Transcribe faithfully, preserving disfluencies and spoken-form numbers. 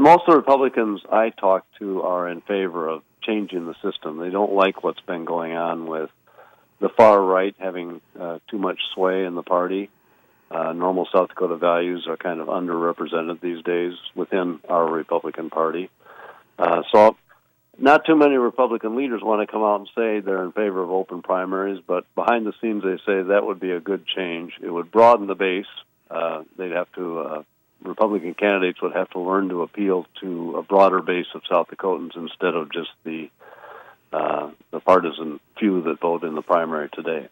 most of the Republicans I talk to are in favor of changing the system. They don't like what's been going on with the far right having uh, too much sway in the party. Uh, normal South Dakota values are kind of underrepresented these days within our Republican Party. Uh, so not too many Republican leaders want to come out and say they're in favor of open primaries, but behind the scenes they say that would be a good change. It would broaden the base. Uh, they'd have to, uh, Republican candidates would have to learn to appeal to a broader base of South Dakotans instead of just the uh, the partisan few that vote in the primary today.